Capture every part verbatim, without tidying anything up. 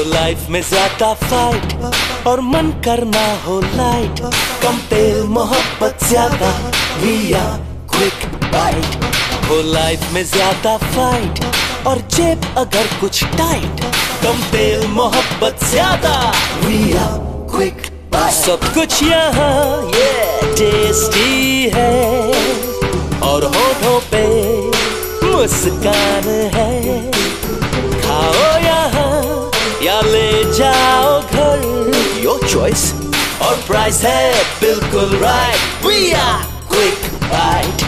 हो लाइफ में ज्यादा फाइट और मन करना हो लाइट, कम तेल मोहब्बत ज्यादा, वी आर क्विक बाइट। हो लाइफ में ज्यादा फाइट और जेब अगर कुछ टाइट, कम तेल मोहब्बत ज्यादा, वी आर क्विक बाइट। सब कुछ यहाँ ये टेस्टी है और होठों पे मुस्कान है। खाओ यहाँ या ले जाओ घर, योर चॉइस, और प्राइस है बिल्कुल right, we are quick bite.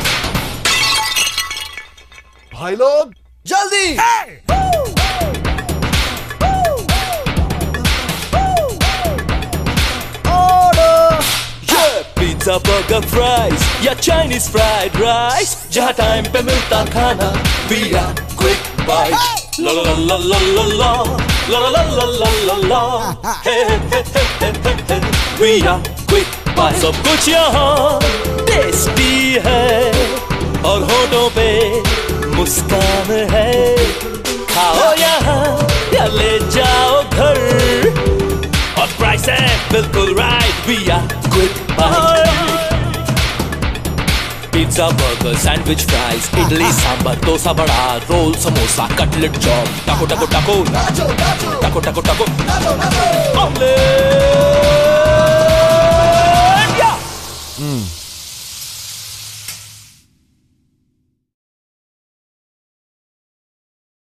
भाई लोग जल्दी hey! पिज्जा बर्गर फ्राइज या चाइनीज फ्राइड राइस, जहाँ टाइम पे मिलता खाना, वी आर क्विक बाइट। ला ला ला ला ला ला ला ला ला ला ला ला, hey hey hey hey hey, we are quick bite. सब कुछ यहाँ टेस्टी है और होठों पे मुस्कान है। खाओ यहाँ या ले जाओ घर, और प्राइस है बिल्कुल right, we are quick bite. Pizza burger sandwich fries, idli sambar dosa vada, roll samosa cutlet chop, टाको टाको टाको टाको टाको टाको ऑमलेट।